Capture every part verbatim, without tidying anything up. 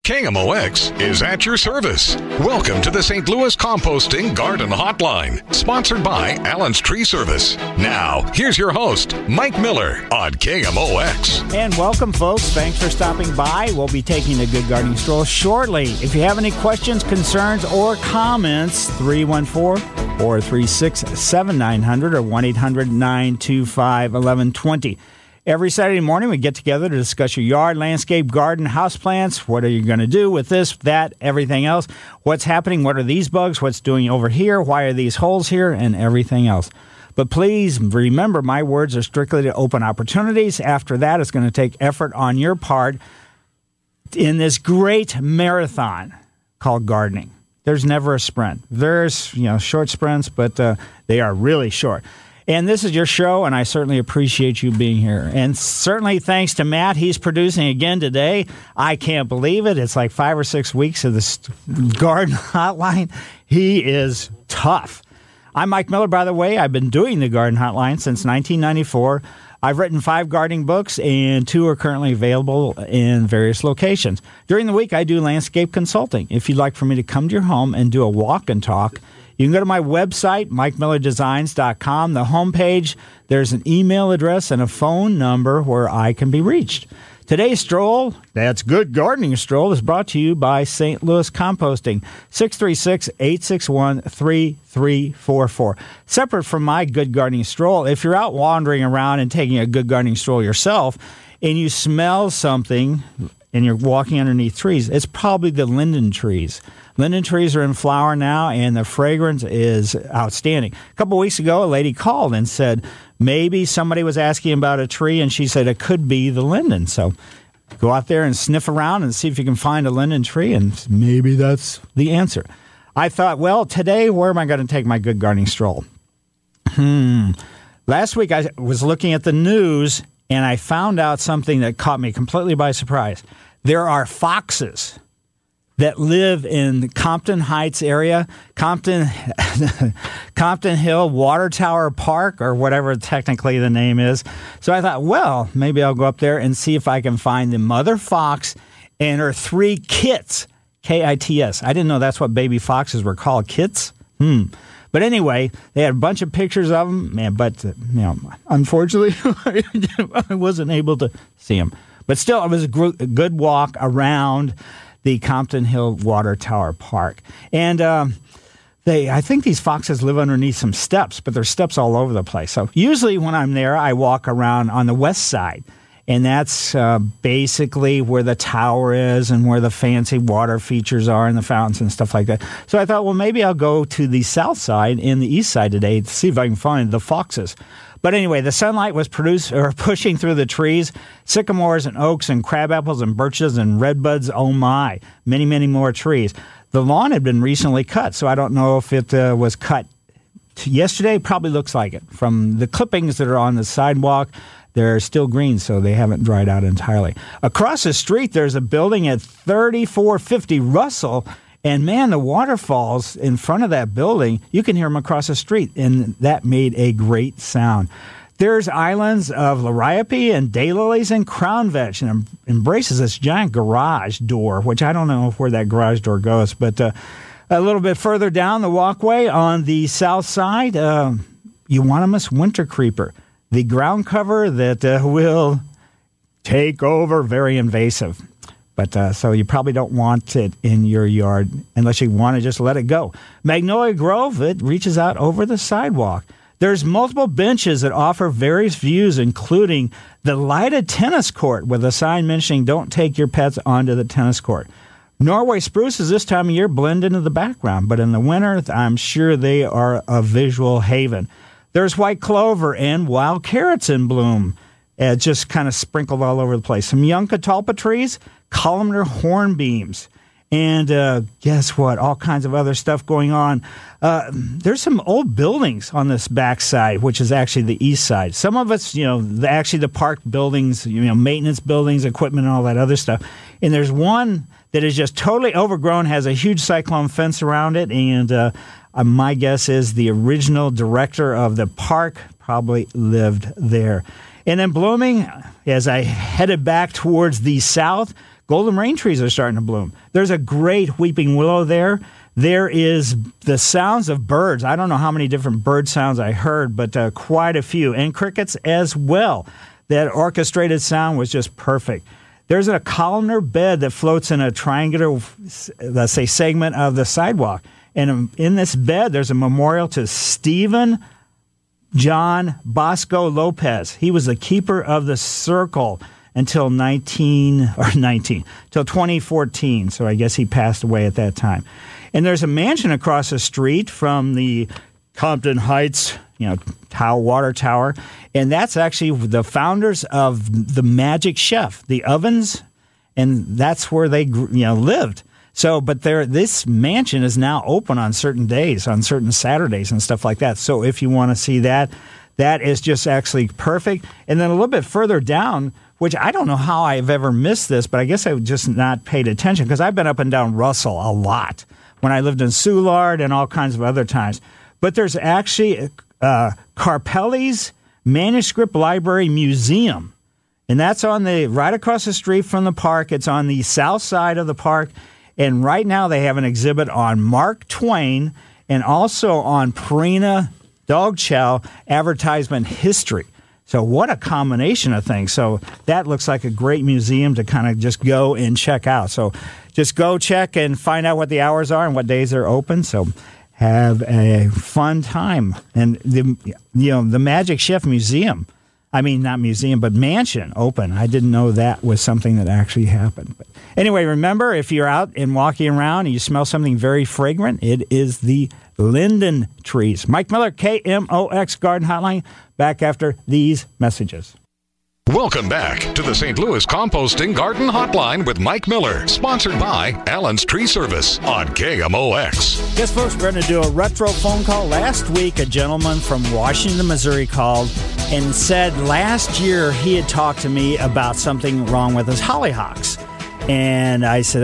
K M O X is at your service. Welcome to the Saint Louis Composting Garden Hotline, sponsored by Allen's Tree Service. Now, here's your host, Mike Miller on K M O X. And welcome, folks. Thanks for stopping by. We'll be taking a good gardening stroll shortly. If you have any questions, concerns, or comments, three one four, four three six, seven nine zero zero or one eight hundred, nine two five, one one two zero. Every Saturday morning, we get together to discuss your yard, landscape, garden, houseplants. What are you going to do with this, that, everything else? What's happening? What are these bugs? What's doing over here? Why are these holes here? And everything else. But please remember, my words are strictly to open opportunities. After that, it's going to take effort on your part in this great marathon called gardening. There's never a sprint. There's, you know, short sprints, but uh, they are really short. And this is your show, and I certainly appreciate you being here. And certainly thanks to Matt. He's producing again today. I can't believe it. It's like five or six weeks of this garden hotline. He is tough. I'm Mike Miller, by the way. I've been doing the garden hotline since nineteen ninety-four. I've written five gardening books, and two are currently available in various locations. During the week, I do landscape consulting. If you'd like for me to come to your home and do a walk and talk, you can go to my website, mike miller designs dot com. The homepage, there's an email address and a phone number where I can be reached. Today's stroll, that's Good Gardening Stroll, is brought to you by Saint Louis Composting, six three six, eight six one, three three four four. Separate from my Good Gardening Stroll, if you're out wandering around and taking a good gardening stroll yourself and you smell something and you're walking underneath trees, it's probably the linden trees. Linden trees are in flower now, and the fragrance is outstanding. A couple weeks ago, a lady called and said maybe somebody was asking about a tree, and she said it could be the linden. So go out there and sniff around and see if you can find a linden tree, and maybe that's the answer. I thought, well, today, where am I going to take my good gardening stroll? Hmm. Last week, I was looking at the news, and I found out something that caught me completely by surprise. There are foxes that live in the Compton Heights area, Compton Compton Hill Water Tower Park, or whatever technically the name is. So I thought, well, maybe I'll go up there and see if I can find the mother fox and her three kits, K I T S. I didn't know that's what baby foxes were called, kits. Hmm. But anyway, they had a bunch of pictures of them, man, but, uh, you know, unfortunately, I wasn't able to see them. But still, it was a, gr- a good walk around the Compton Hill Water Tower Park. And um, they, I think these foxes live underneath some steps, but there's steps all over the place. So usually when I'm there, I walk around on the west side. And that's uh, basically where the tower is and where the fancy water features are and the fountains and stuff like that. So I thought, well, maybe I'll go to the south side and the east side today to see if I can find the foxes. But anyway, the sunlight was produced or pushing through the trees, sycamores and oaks and crabapples and birches and redbuds. Oh my, many, many more trees. The lawn had been recently cut, so I don't know if it uh, was cut yesterday. Probably looks like it. From the clippings that are on the sidewalk, they're still green, so they haven't dried out entirely. Across the street, there's a building at thirty-four fifty Russell. And, man, the waterfalls in front of that building, you can hear them across the street, and that made a great sound. There's islands of liriope and daylilies and crown vetch, and embraces this giant garage door, which I don't know where that garage door goes. But uh, a little bit further down the walkway on the south side, uh, Euonymus winter creeper, the ground cover that uh, will take over, very invasive. But uh, so you probably don't want it in your yard unless you want to just let it go. Magnolia Grove, it reaches out over the sidewalk. There's multiple benches that offer various views, including the lighted tennis court with a sign mentioning don't take your pets onto the tennis court. Norway spruces this time of year blend into the background, but in the winter, I'm sure they are a visual haven. There's white clover and wild carrots in bloom, uh, just kind of sprinkled all over the place. Some young catalpa trees, columnar hornbeams, and uh, guess what? All kinds of other stuff going on. Uh, there's some old buildings on this backside, which is actually the east side. Some of it's, you know, the, actually the park buildings, you know, maintenance buildings, equipment, and all that other stuff. And there's one that is just totally overgrown, has a huge cyclone fence around it, and uh, uh, my guess is the original director of the park probably lived there. And then blooming, as I headed back towards the south, golden rain trees are starting to bloom. There's a great weeping willow there. There is the sounds of birds. I don't know how many different bird sounds I heard, but uh, quite a few. And crickets as well. That orchestrated sound was just perfect. There's a columnar bed that floats in a triangular, let's say, segment of the sidewalk. And in this bed, there's a memorial to Stephen John Bosco Lopez. He was the keeper of the circle until nineteen or nineteen till twenty fourteen. So I guess he passed away at that time. And there's a mansion across the street from the Compton Heights, you know, tower, water tower, and that's actually the founders of the Magic Chef, the ovens, and that's where they, you know, lived. So, but there, this mansion is now open on certain days, on certain Saturdays and stuff like that. So if you want to see that, that is just actually perfect. And then a little bit further down, which I don't know how I've ever missed this, but I guess I've just not paid attention because I've been up and down Russell a lot when I lived in Soulard and all kinds of other times. But there's actually uh, Carpelli's Manuscript Library Museum. And that's on the right across the street from the park. It's on the south side of the park. And right now they have an exhibit on Mark Twain and also on Purina Dog Chow advertisement history. So what a combination of things. So that looks like a great museum to kind of just go and check out. So just go check and find out what the hours are and what days they're open. So have a fun time. And the you know the Magic Chef Museum, I mean not museum, but mansion open. I didn't know that was something that actually happened. But anyway, remember, if you're out and walking around and you smell something very fragrant, it is the linden trees. Mike Miller, K M O X Garden Hotline, back after these messages. Welcome back to the Saint Louis Composting Garden Hotline with Mike Miller, sponsored by Allen's Tree Service on K M O X. Yes, folks, we're going to do a retro phone call. Last week, a gentleman from Washington, Missouri called and said last year he had talked to me about something wrong with his hollyhocks. And I said,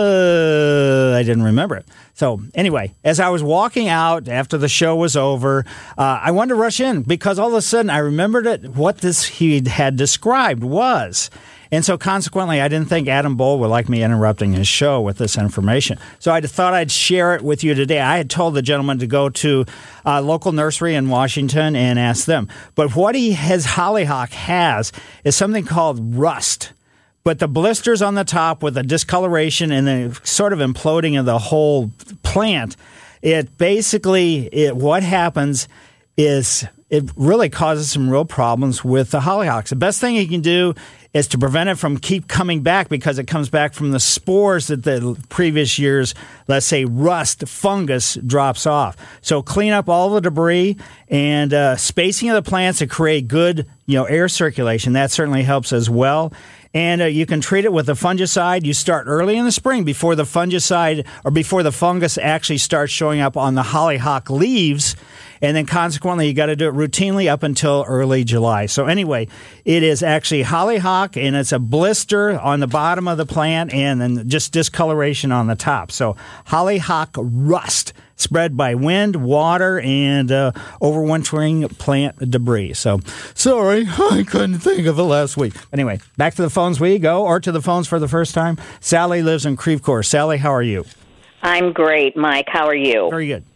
oh, I didn't remember it. So anyway, as I was walking out after the show was over, uh, I wanted to rush in because all of a sudden I remembered it, what this he had described was. And so consequently, I didn't think Adam Bowl would like me interrupting his show with this information. So I thought I'd share it with you today. I had told the gentleman to go to a local nursery in Washington and ask them. But what he his hollyhock has is something called rust. But the blisters on the top with the discoloration and the sort of imploding of the whole plant, it basically, it, what happens is it really causes some real problems with the hollyhocks. The best thing you can do is to prevent it from keep coming back because it comes back from the spores that the previous year's, let's say, rust fungus drops off. So clean up all the debris and uh, spacing of the plants to create good, you know, air circulation. That certainly helps as well. And uh, you can treat it with a fungicide. You start early in the spring before the fungicide or before the fungus actually starts showing up on the hollyhock leaves. And then consequently, you got to do it routinely up until early July. So anyway, it is actually hollyhock, and it's a blister on the bottom of the plant and then just discoloration on the top. So hollyhock rust spread by wind, water, and uh, overwintering plant debris. So sorry, I couldn't think of it last week. Anyway, back to the phones we go, or to the phones for the first time. Sally lives in Creve Coeur. Sally, how are you? I'm great, Mike. How are you? Very good.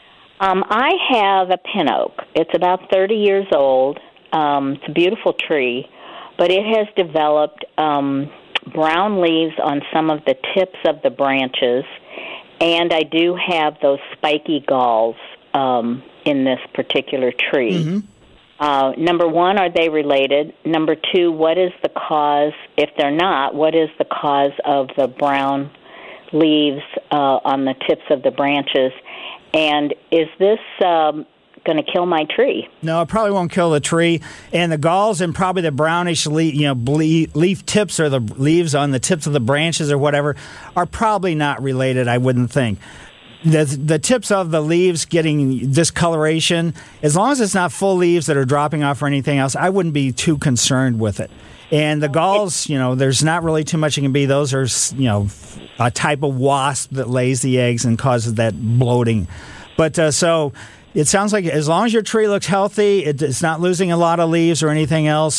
Um, I have a pin oak. It's about thirty years old. Um, it's a beautiful tree, but it has developed um, brown leaves on some of the tips of the branches, and I do have those spiky galls um, in this particular tree. Mm-hmm. Uh, number one, are they related? Number two, what is the cause? If they're not, what is the cause of the brown leaves uh, on the tips of the branches? And is this um, going to kill my tree? No, it probably won't kill the tree. And the galls and probably the brownish leaf, you know, ble- leaf tips or the leaves on the tips of the branches or whatever are probably not related, I wouldn't think. The, the tips of the leaves getting discoloration, as long as it's not full leaves that are dropping off or anything else, I wouldn't be too concerned with it. And the galls, you know, there's not really too much you can be. Those are, you know, a type of wasp that lays the eggs and causes that bloating. But uh, so it sounds like as long as your tree looks healthy, it, it's not losing a lot of leaves or anything else,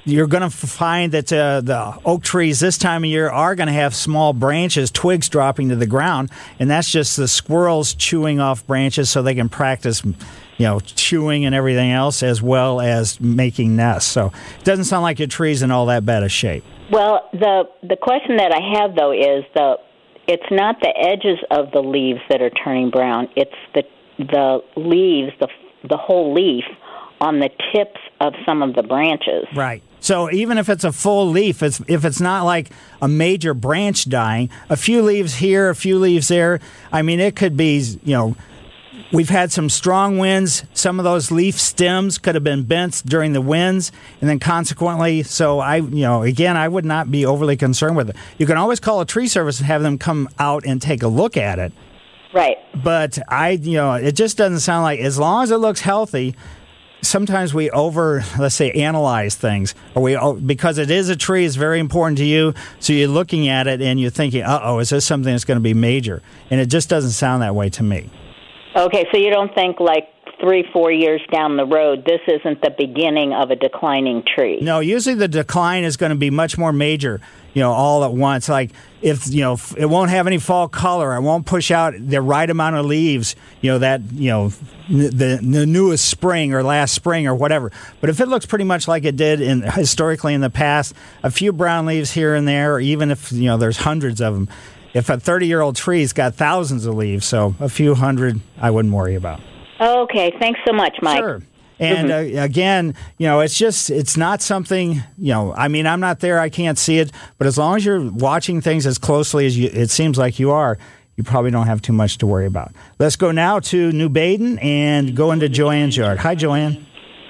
you're going to find that uh, the oak trees this time of year are going to have small branches, twigs dropping to the ground, and that's just the squirrels chewing off branches so they can practice, you know, chewing and everything else as well as making nests. So it doesn't sound like your tree's in all that bad a shape. Well, the the question that I have, though, is the it's not the edges of the leaves that are turning brown. It's the the leaves, the the whole leaf on the tips of some of the branches. Right. So even if it's a full leaf, it's, if it's not like a major branch dying, a few leaves here, a few leaves there, I mean, it could be, you know, we've had some strong winds. Some of those leaf stems could have been bent during the winds, and then consequently, so I, you know, again, I would not be overly concerned with it. You can always call a tree service and have them come out and take a look at it. Right. But I, you know, it just doesn't sound like, as long as it looks healthy. Sometimes we over, let's say, analyze things, or we because it is a tree, it's very important to you. So you're looking at it and you're thinking, "Uh oh, is this something that's going to be major?" And it just doesn't sound that way to me. Okay, so you don't think like three, four years down the road, this isn't the beginning of a declining tree? No, usually the decline is going to be much more major, you know, all at once. Like if, you know, it won't have any fall color, it won't push out the right amount of leaves, you know, that, you know, the, the newest spring or last spring or whatever. But if it looks pretty much like it did in historically in the past, a few brown leaves here and there, or even if, you know, there's hundreds of them. If a thirty-year-old tree's got thousands of leaves, so a few hundred, I wouldn't worry about. Okay, thanks so much, Mike. Sure. And mm-hmm. uh, again, you know, it's just, it's not something, you know, I mean, I'm not there, I can't see it, but as long as you're watching things as closely as you, it seems like you are, you probably don't have too much to worry about. Let's go now to New Baden and go into Joanne's yard. Hi, Joanne.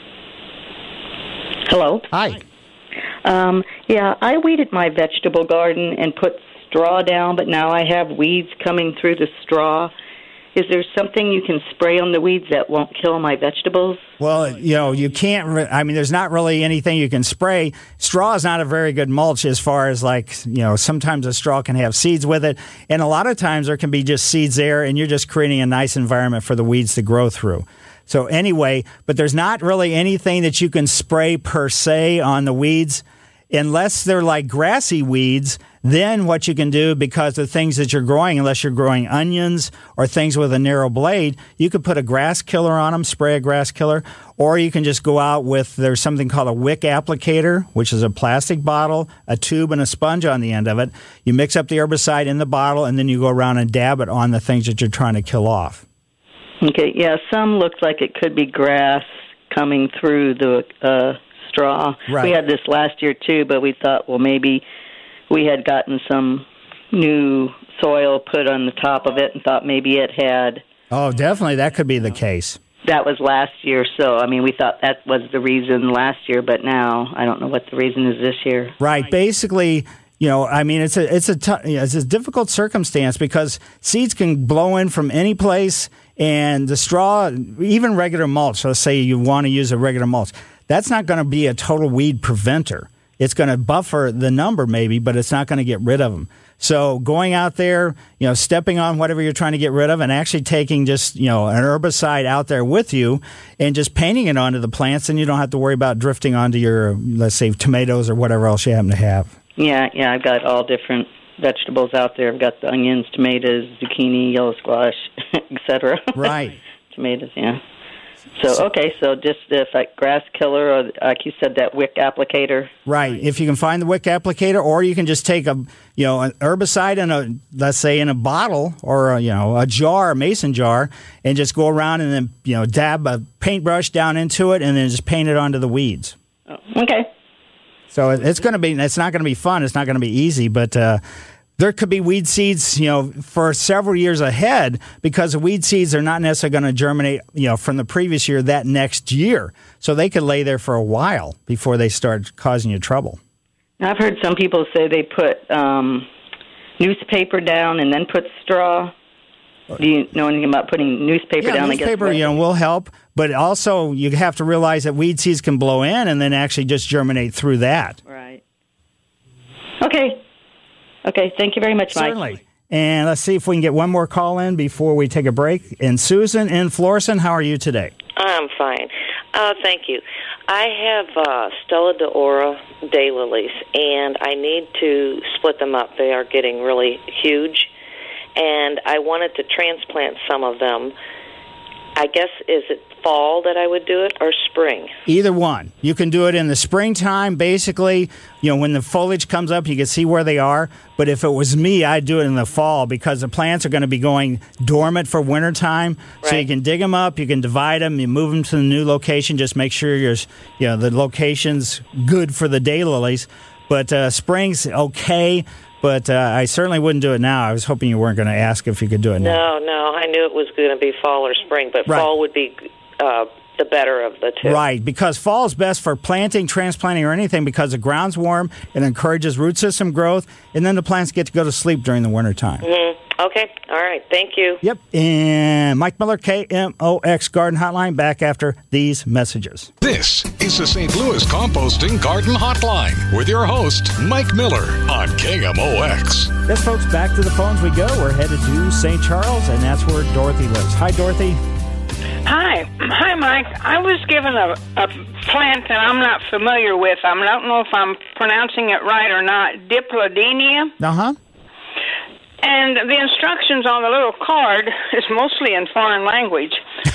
Hello. Hi. Um, yeah, I weeded my vegetable garden and put straw down, but now I have weeds coming through the straw. Is there something you can spray on the weeds that won't kill my vegetables? Well, you know, you can't, re- I mean, there's not really anything you can spray. Straw is not a very good mulch as far as like, you know, sometimes a straw can have seeds with it. And a lot of times there can be just seeds there and you're just creating a nice environment for the weeds to grow through. So anyway, but there's not really anything that you can spray per se on the weeds. Unless they're like grassy weeds, then what you can do, because of things that you're growing, unless you're growing onions or things with a narrow blade, you could put a grass killer on them, spray a grass killer, or you can just go out with, there's something called a wick applicator, which is a plastic bottle, a tube, and a sponge on the end of it. You mix up the herbicide in the bottle, and then you go around and dab it on the things that you're trying to kill off. Okay, yeah, some looked like it could be grass coming through the uh straw. Right. We had this last year too, but we thought, well, maybe we had gotten some new soil put on the top of it and thought maybe it had. Oh, definitely. That could be the case. That was last year, so, I mean, we thought that was the reason last year, but now I don't know what the reason is this year. Right. Basically, you know, I mean, it's a it's a t- it's a difficult circumstance because seeds can blow in from any place, and the straw, even regular mulch, let's say you want to use a regular mulch, that's not going to be a total weed preventer. It's going to buffer the number maybe, but it's not going to get rid of them. So going out there, you know, stepping on whatever you're trying to get rid of and actually taking just, you know, an herbicide out there with you and just painting it onto the plants, and you don't have to worry about drifting onto your, let's say, tomatoes or whatever else you happen to have. Yeah, yeah, I've got all different vegetables out there. I've got the onions, tomatoes, zucchini, yellow squash, et cetera. Right. Tomatoes, yeah. So, okay, so just if like grass killer or, like you said, that wick applicator. Right. If you can find the wick applicator, or you can just take a, you know, an herbicide in a, let's say in a bottle or, a, you know, a jar, a mason jar, and just go around and then, you know, dab a paintbrush down into it and then just paint it onto the weeds. Oh, okay. So it's going to be, it's not going to be fun. It's not going to be easy, but uh, there could be weed seeds, you know, for several years ahead, because the weed seeds are not necessarily going to germinate, you know, from the previous year that next year. So they could lay there for a while before they start causing you trouble. I've heard some people say they put um, newspaper down and then put straw. Do you know anything about putting newspaper yeah, down? Newspaper, I guess, you know, will help, but also you have to realize that weed seeds can blow in and then actually just germinate through that. Right. Okay. Okay. Thank you very much, Mike. Certainly. And let's see if we can get one more call in before we take a break. And Susan in Florissant, how are you today? I'm fine. Uh, thank you. I have uh, Stella d'Oro daylilies, and I need to split them up. They are getting really huge, and I wanted to transplant some of them. I guess, is it fall that I would do it, or spring? Either one. You can do it in the springtime, basically. You know, when the foliage comes up, you can see where they are. But if it was me, I'd do it in the fall because the plants are going to be going dormant for wintertime. Right. So you can dig them up, you can divide them, you move them to the new location. Just make sure you're, you know, the location's good for the daylilies. But uh, spring's okay. But uh, I certainly wouldn't do it now. I was hoping you weren't going to ask if you could do it now. No, no. I knew it was going to be fall or spring, but right. fall would be uh, the better of the two. Right, because fall is best for planting, transplanting, or anything because the ground's warm. It encourages root system growth, and then the plants get to go to sleep during the wintertime. Mm-hmm. Okay. All right. Thank you. Yep. And Mike Miller, K M O X Garden Hotline, back after these messages. This is the Saint Louis Composting Garden Hotline with your host, Mike Miller, on K M O X. Yes, folks, back to the phones we go. We're headed to Saint Charles, and that's where Dorothy lives. Hi, Dorothy. Hi. Hi, Mike. I was given a, a plant that I'm not familiar with. I don't know if I'm pronouncing it right or not. Dipladenia. Uh-huh. And the instructions on the little card is mostly in foreign language.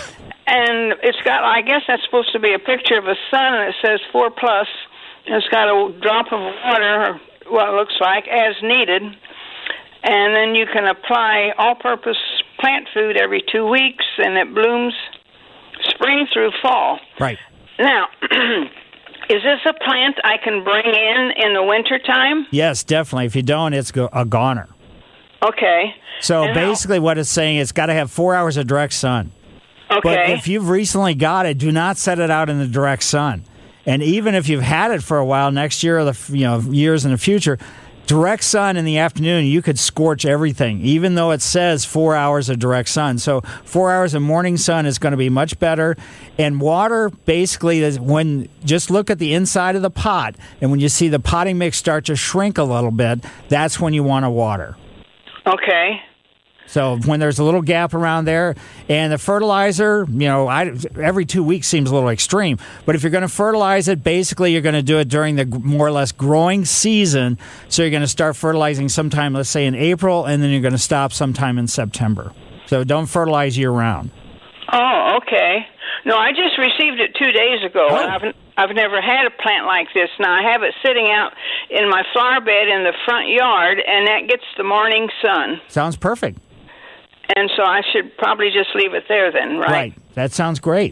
And it's got, I guess that's supposed to be a picture of a sun, and it says four plus. And it's got a drop of water, or what it looks like, as needed. And then you can apply all-purpose plant food every two weeks, and it blooms spring through fall. Right. Now, is this a plant I can bring in in the wintertime? Yes, definitely. If you don't, it's go- a goner. Okay. So and basically what it's saying, it's got to have four hours of direct sun. Okay. But if you've recently got it, do not set it out in the direct sun. And even if you've had it for a while, next year or the you know years in the future, direct sun in the afternoon, you could scorch everything, even though it says four hours of direct sun. So four hours of morning sun is going to be much better. And water, basically, is when just look at the inside of the pot, and when you see the potting mix start to shrink a little bit, that's when you want to water. Okay. So when there's a little gap around there, and the fertilizer, you know, I, every two weeks seems a little extreme. But if you're going to fertilize it, basically you're going to do it during the more or less growing season. So you're going to start fertilizing sometime, let's say in April, and then you're going to stop sometime in September. So don't fertilize year round. Oh, okay. No, I just received it two days ago. Oh. And I've I've never had a plant like this. Now I have it sitting out in my flower bed in the front yard, and that gets the morning sun. Sounds perfect. And so I should probably just leave it there then, right? Right. That sounds great.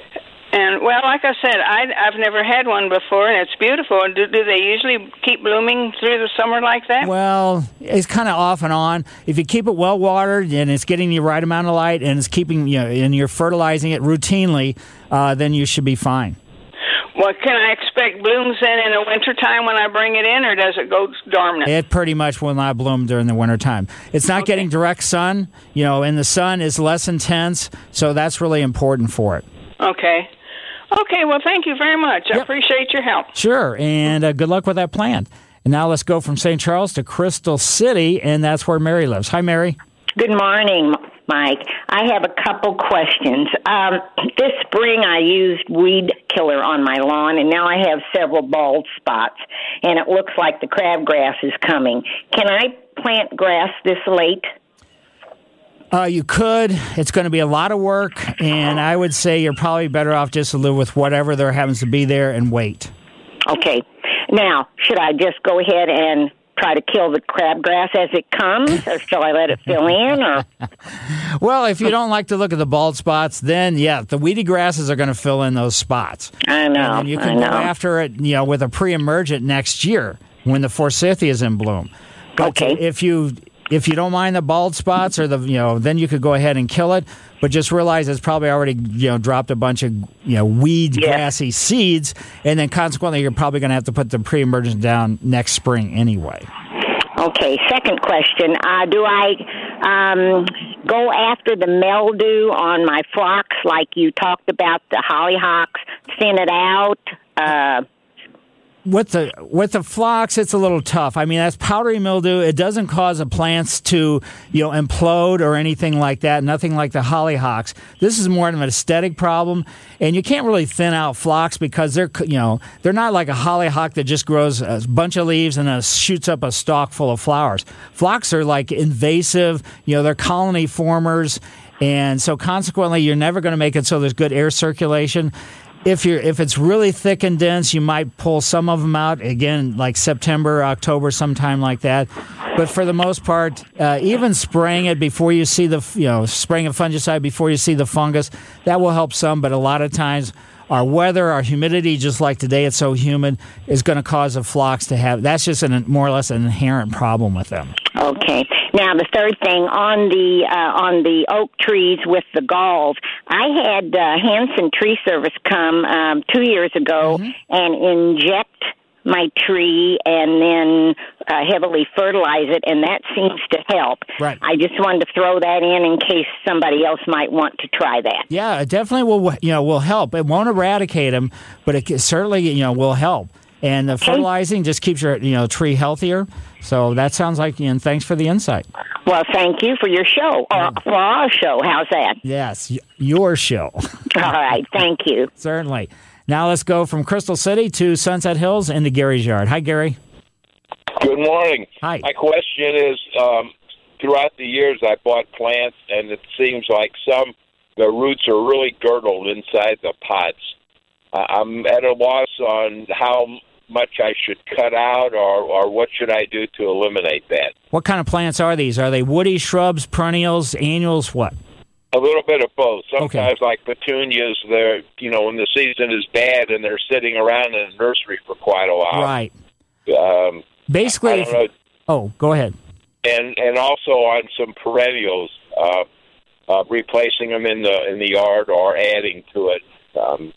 And, well, like I said, I, I've never had one before, and it's beautiful. Do, do they usually keep blooming through the summer like that? Well, it's kind of off and on. If you keep it well watered and it's getting the right amount of light and it's keeping, you know, and you're fertilizing it routinely, uh, then you should be fine. Well, can I expect blooms then in the wintertime when I bring it in, or does it go dormant? It pretty much will not bloom during the wintertime. It's not Okay. getting direct sun, you know, and the sun is less intense, so that's really important for it. Okay. Okay, well, thank you very much. I Yep. appreciate your help. Sure, and uh, good luck with that plant. And now let's go from Saint Charles to Crystal City, and that's where Mary lives. Hi, Mary. Good morning, Mike. I have a couple questions. Um, this spring I used weed killer on my lawn, and now I have several bald spots, and it looks like the crabgrass is coming. Can I plant grass this late? Uh, you could. It's going to be a lot of work, and I would say you're probably better off just to live with whatever there happens to be there and wait. Okay. Now, should I just go ahead and try to kill the crabgrass as it comes, or shall I let it fill in? Or Well, if you don't like to look at the bald spots, then, yeah, the weedy grasses are going to fill in those spots. I know, And then you I can go know. after it, you know, with a pre-emergent next year when the forsythia is in bloom. But Okay. if you if you don't mind the bald spots or the, you know, then you could go ahead and kill it. But just realize it's probably already, you know, dropped a bunch of, you know, weed, Yeah. grassy seeds, and then consequently you're probably going to have to put the pre-emergent down next spring anyway. Okay, second question. Uh, do I um, go after the mildew on my phlox like you talked about, the hollyhocks, thin it out? Uh, With the with the phlox, it's a little tough. I mean, that's powdery mildew. It doesn't cause the plants to, you know, implode or anything like that. Nothing like the hollyhocks. This is more of an aesthetic problem, and you can't really thin out phlox because they're, you know, they're not like a hollyhock that just grows a bunch of leaves and then shoots up a stalk full of flowers. Phlox are like invasive. You know, they're colony formers, and so consequently, you're never going to make it so there's good air circulation. If you're if it's really thick and dense, you might pull some of them out again, like September, October, sometime like that. But for the most part, uh, even spraying it before you see the you know spraying a fungicide before you see the fungus, that will help some. But a lot of times, our weather, our humidity, just like today, it's so humid, is going to cause the phlox to have. That's just an, more or less an inherent problem with them. Okay. Now the third thing on the uh, on the oak trees with the galls, I had uh, Hanson Tree Service come um, two years ago mm-hmm. and inject my tree and then uh, heavily fertilize it, and that seems to help. Right. I just wanted to throw that in in case somebody else might want to try that. Yeah, it definitely will. You know, will help. It won't eradicate them, but it certainly you know will help. And the fertilizing just keeps your you know tree healthier. So that sounds like, and thanks for the insight. Well, thank you for your show, or for our show. How's that? Yes, your show. All right, thank you. Certainly. Now let's go from Crystal City to Sunset Hills into Gary's yard. Hi, Gary. Good morning. Hi. My question is, um, throughout the years I bought plants, and it seems like some, the roots are really girdled inside the pots. Uh, I'm at a loss on how much I should cut out, or, or what should I do to eliminate that? What kind of plants are these? Are they woody, shrubs, perennials, annuals, what? A little bit of both. Sometimes, okay. like petunias, they're, you know, when the season is bad and they're sitting around in the nursery for quite a while. Right. Um, Basically, I don't know. Oh, go ahead. And and also on some perennials, uh, uh, replacing them in the in the yard or adding to it. Um,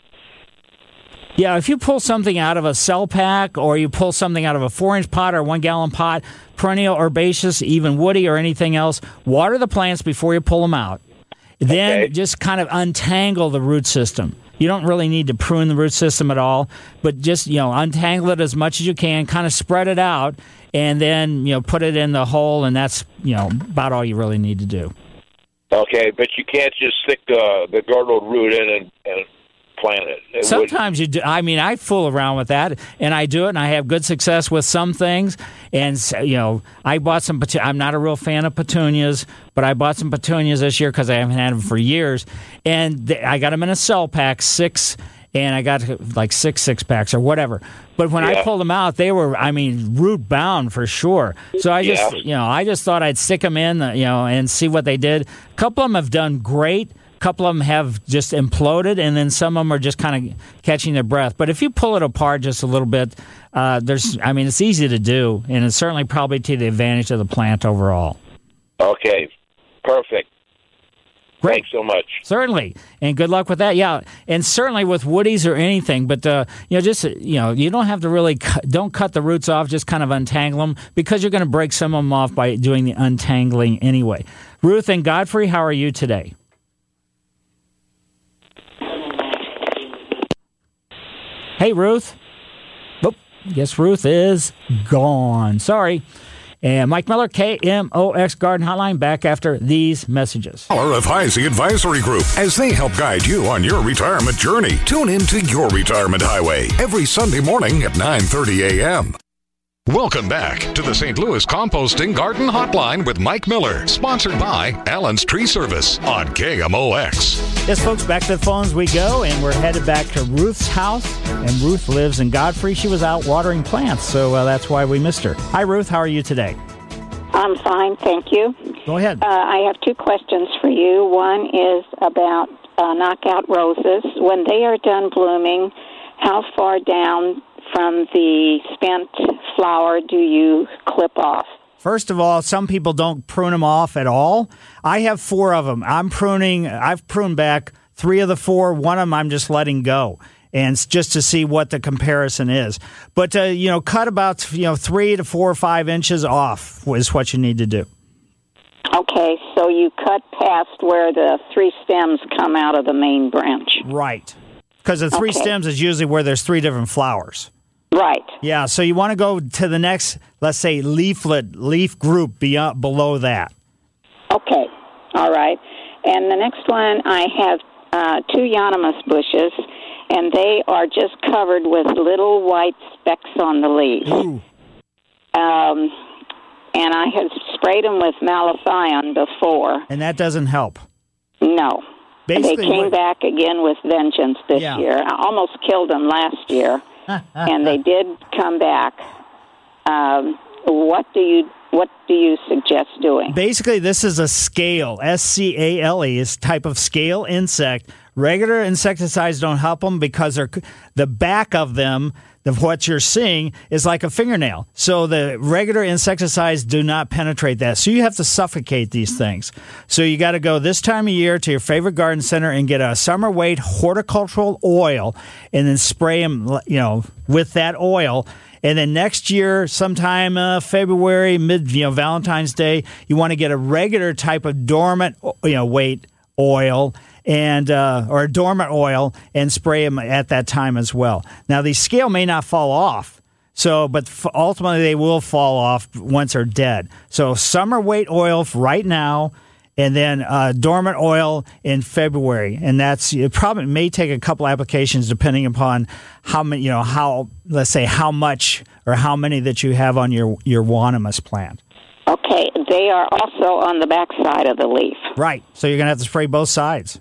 Yeah, if you pull something out of a cell pack or you pull something out of a four-inch pot or one-gallon pot, perennial, herbaceous, even woody or anything else, water the plants before you pull them out. Then okay. just kind of untangle the root system. You don't really need to prune the root system at all, but just, you know, untangle it as much as you can, kind of spread it out, and then, you know, put it in the hole, and that's, you know, about all you really need to do. Okay, but you can't just stick uh, the girdled root in and, and plant it. It Sometimes would... you do. I mean, I fool around with that, and I do it, and I have good success with some things. And, you know, I bought some, I'm not a real fan of petunias, but I bought some petunias this year because I haven't had them for years. And I got them in a cell pack, six, and I got like six six-packs or whatever. But when yeah. I pulled them out, they were, I mean, root-bound for sure. So I just, yeah. you know, I just thought I'd stick them in, you know, and see what they did. A couple of them have done great. A couple of them have just imploded, and then some of them are just kind of catching their breath. But if you pull it apart just a little bit, uh, there's, I mean, it's easy to do, and it's certainly probably to the advantage of the plant overall. Okay, perfect. Great. Thanks so much. Certainly, and good luck with that. Yeah, and certainly with woodies or anything, but uh, you know, just you know, you don't have to really cut, don't cut the roots off. Just kind of untangle them because you're going to break some of them off by doing the untangling anyway. Ruth and Godfrey, how are you today? Hey, Ruth. Oop, guess Ruth is gone. Sorry. And Mike Miller, K M O X Garden Hotline, back after these messages. Power of Heisey Advisory Group, as they help guide you on your retirement journey. Tune in to Your Retirement Highway every Sunday morning at nine thirty a.m. Welcome back to the Saint Louis Composting Garden Hotline with Mike Miller, sponsored by Allen's Tree Service on K M O X. Yes, folks, back to the phones we go, and we're headed back to Ruth's house. And Ruth lives in Godfrey. She was out watering plants, so uh, that's why we missed her. Hi, Ruth. How are you today? I'm fine, thank you. Go ahead. Uh, I have two questions for you. One is about uh, knockout roses. When they are done blooming, how far down from the spent flower do you clip off? First of all, some people don't prune them off at all. I have four of them. I'm pruning. I've pruned back three of the four. One of them I'm just letting go, and just to see what the comparison is. But uh, you know, cut about you know three to four or five inches off is what you need to do. Okay, so you cut past where the three stems come out of the main branch. Right, because the three okay. stems is usually where there's three different flowers. Right. Yeah, so you want to go to the next, let's say, leaflet, leaf group beyond, below that. Okay. All right. And the next one, I have uh, two Euonymus bushes, and they are just covered with little white specks on the leaves. Ooh. Um, and I have sprayed them with malathion before. And that doesn't help. No. Basically, they came what, back again with vengeance this yeah. year. I almost killed them last year, and they did come back. Um, what do you what do you suggest doing? Basically, this is a scale, S C A L E, is type of scale insect. Regular insecticides don't help them because they're, the back of them, of what you're seeing, is like a fingernail. So the regular insecticides do not penetrate that. So you have to suffocate these things. So you got to go this time of year to your favorite garden center and get a summer weight horticultural oil and then spray them, you know, with that oil. And then next year, sometime uh, February, mid, you know, Valentine's Day, you want to get a regular type of dormant, you know, weight oil and uh, or a dormant oil and spray them at that time as well. Now, the scale may not fall off, so but f- ultimately they will fall off once they're dead. So summer weight oil right now, and then uh, dormant oil in February, and that's it. Probably may take a couple applications depending upon how many, you know, how let's say how much or how many that you have on your your Euonymus plant. Okay, they are also on the back side of the leaf. Right, so you're gonna have to spray both sides.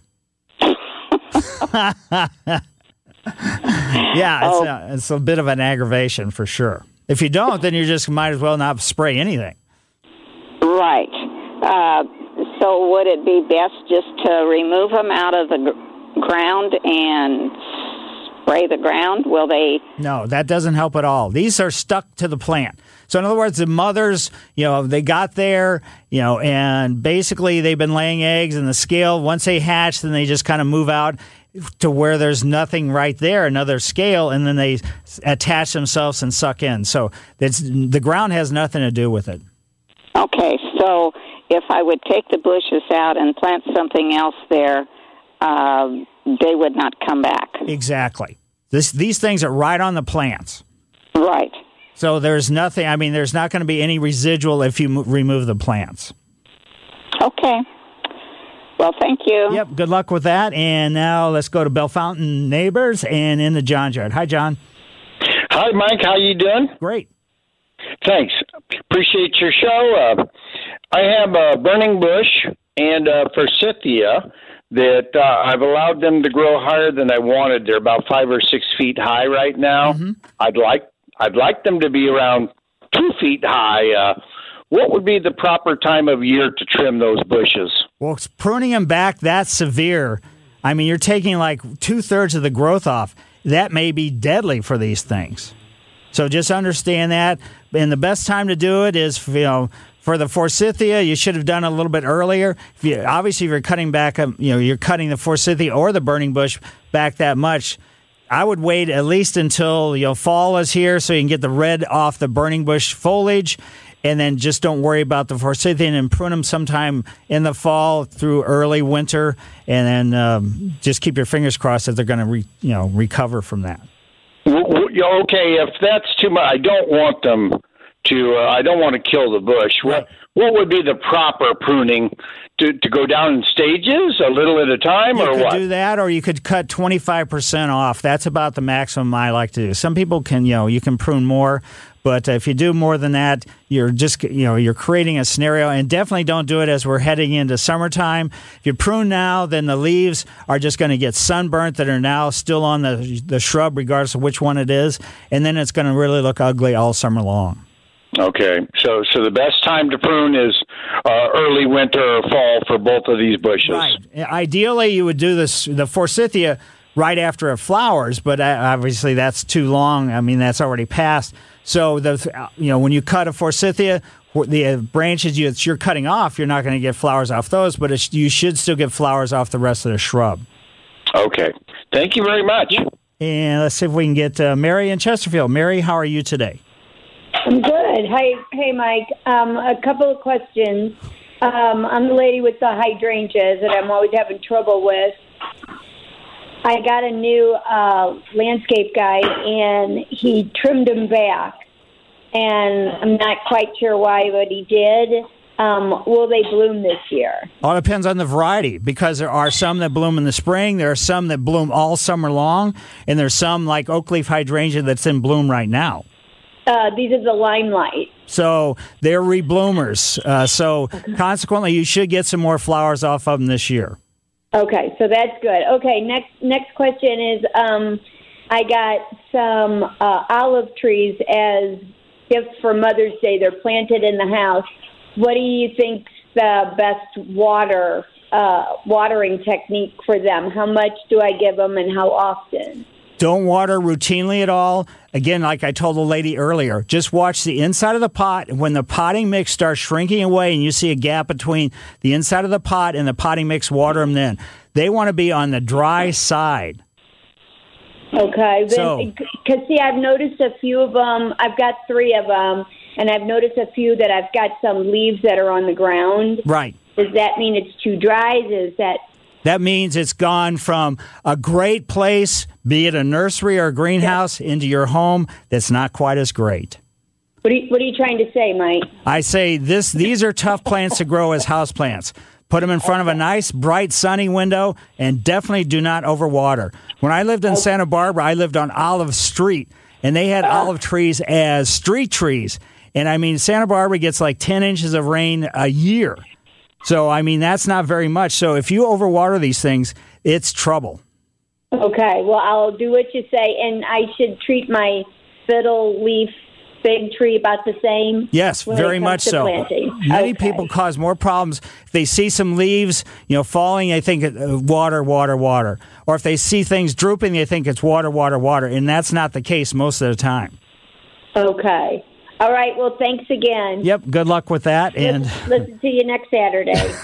Yeah, it's, oh. a, it's a bit of an aggravation for sure. If you don't, then you just might as well not spray anything. Right. Uh, so would it be best just to remove them out of the gr- ground and spray the ground? Will they? No, that doesn't help at all. These are stuck to the plant. So in other words, the mothers, you know, they got there, you know, and basically they've been laying eggs in the scale. Once they hatch, then they just kind of move out to where there's nothing right there, another scale, and then they attach themselves and suck in. So it's, the ground has nothing to do with it. Okay, so if I would take the bushes out and plant something else there, uh, they would not come back. Exactly. This, these things are right on the plants. Right. So there's nothing, I mean, there's not going to be any residual if you mo- remove the plants. Okay. Well, thank you. Yep, good luck with that. And now let's go to Bellefontaine Neighbors and in the John's Yard. Hi, John. Hi, Mike. How you doing? Great. Thanks. Appreciate your show. Uh, I have a burning bush and a forsythia that uh, I've allowed them to grow higher than I wanted. They're about five or six feet high right now. Mm-hmm. I'd like I'd like them to be around two feet high. Uh, what would be the proper time of year to trim those bushes? Well, pruning them back that severe, I mean, you're taking like two-thirds of the growth off. That may be deadly for these things. So just understand that. And the best time to do it is, you know, for the forsythia, you should have done it a little bit earlier. If you, obviously, if you're cutting back, you know, you're cutting the forsythia or the burning bush back that much, I would wait at least until, you know, fall is here so you can get the red off the burning bush foliage, and then just don't worry about the forsythia and prune them sometime in the fall through early winter, and then um, just keep your fingers crossed that they're going to, re, you know, recover from that. Okay, if that's too much, I don't want them to. Uh, I don't want to kill the bush. Right. What what would be the proper pruning? To, to go down in stages, a little at a time, you or could what? do that, or you could cut twenty-five percent off. That's about the maximum I like to do. Some people can, you know, you can prune more, but if you do more than that, you're just, you know, you're creating a scenario. And definitely don't do it as we're heading into summertime. If you prune now, then the leaves are just going to get sunburnt that are now still on the the shrub, regardless of which one it is, and then it's going to really look ugly all summer long. Okay, so so the best time to prune is uh, early winter or fall for both of these bushes. Right. Ideally, you would do this the forsythia right after it flowers, but obviously that's too long. I mean, that's already passed. So the you know when you cut a forsythia, the branches you, you're cutting off, you're not going to get flowers off those, but it's, you should still get flowers off the rest of the shrub. Okay. Thank you very much. And let's see if we can get uh, Mary in Chesterfield. Mary, how are you today? I'm good. Hi, hey, Mike. Um, a couple of questions. Um, I'm the lady with the hydrangeas that I'm always having trouble with. I got a new uh, landscape guy, and he trimmed them back. And I'm not quite sure why, but he did. Um, will they bloom this year? All depends on the variety, because there are some that bloom in the spring, there are some that bloom all summer long, and there's some like oak leaf hydrangea that's in bloom right now. Uh, these are the limelight. So they're rebloomers. Uh, so okay. Consequently, you should get some more flowers off of them this year. Okay, so that's good. Okay, next next question is, um, I got some uh, olive trees as gifts for Mother's Day. They're planted in the house. What do you think's the best water uh, watering technique for them? How much do I give them, and how often? Don't water routinely at all. Again, like I told the lady earlier, just watch the inside of the pot. When the potting mix starts shrinking away and you see a gap between the inside of the pot and the potting mix, water them then. They want to be on the dry side. Okay. Because, so, see, I've noticed a few of them. I've got three of them, and I've noticed a few that I've got some leaves that are on the ground. Right. Does that mean it's too dry? Is that... That means it's gone from a great place, be it a nursery or a greenhouse, yeah. into your home that's not quite as great. What are you, what are you trying to say, Mike? I say this: these are tough plants to grow as houseplants. Put them in front of a nice, bright, sunny window, and definitely do not overwater. When I lived in okay. Santa Barbara, I lived on Olive Street, and they had uh. olive trees as street trees. And, I mean, Santa Barbara gets like ten inches of rain a year. So, I mean, that's not very much. So if you overwater these things, it's trouble. Okay. Well, I'll do what you say. And I should treat my fiddle leaf fig tree about the same? Yes, very much so. Planting. Many okay. people cause more problems. If they see some leaves, you know, falling, they think uh, water, water, water. Or if they see things drooping, they think it's water, water, water. And that's not the case most of the time. Okay. All right. Well, thanks again. Yep. Good luck with that. Listen, and listen to you next Saturday.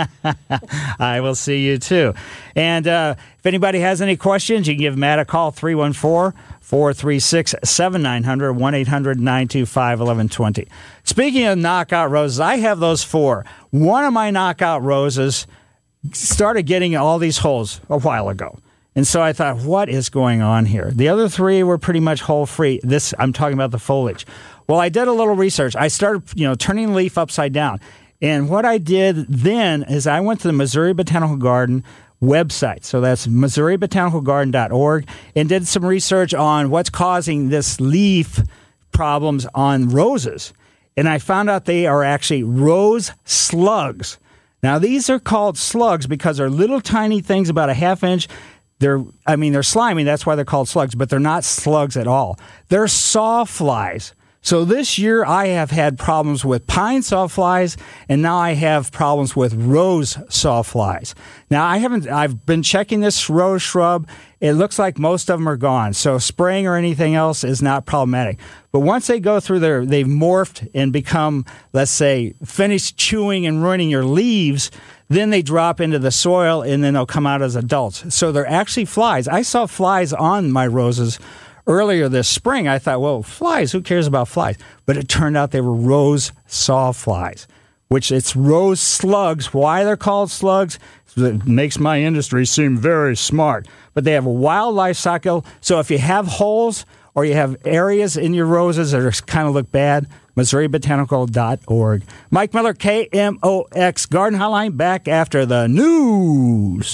I will see you too. And uh, if anybody has any questions, you can give Matt a call, three one four, four three six, seven nine zero zero, one eight hundred, nine two five, one one two zero. Speaking of knockout roses, I have those four. One of my knockout roses started getting all these holes a while ago. And so I thought, what is going on here? The other three were pretty much hole free. This, I'm talking about the foliage. Well, I did a little research. I started, you know, turning the leaf upside down. And what I did then is I went to the Missouri Botanical Garden website. So that's missouri botanical garden dot org, and did some research on what's causing this leaf problems on roses. And I found out they are actually rose slugs. Now, these are called slugs because they're little tiny things about a half inch. They're, I mean, they're slimy. That's why they're called slugs, but they're not slugs at all. They're sawflies. So this year I have had problems with pine sawflies, and now I have problems with rose sawflies. Now I haven't, I've been checking this rose shrub. It looks like most of them are gone. So spraying or anything else is not problematic. But once they go through their, they've morphed and become, let's say, finished chewing and ruining your leaves, then they drop into the soil and then they'll come out as adults. So they're actually flies. I saw flies on my roses earlier this spring. I thought, well, flies, who cares about flies? But it turned out they were rose sawflies, which it's rose slugs. Why they're called slugs? It makes my industry seem very smart. But they have a wild life cycle. So if you have holes or you have areas in your roses that are kind of look bad, missouri botanical dot org. Mike Miller, K M O X Garden Hotline, back after the news.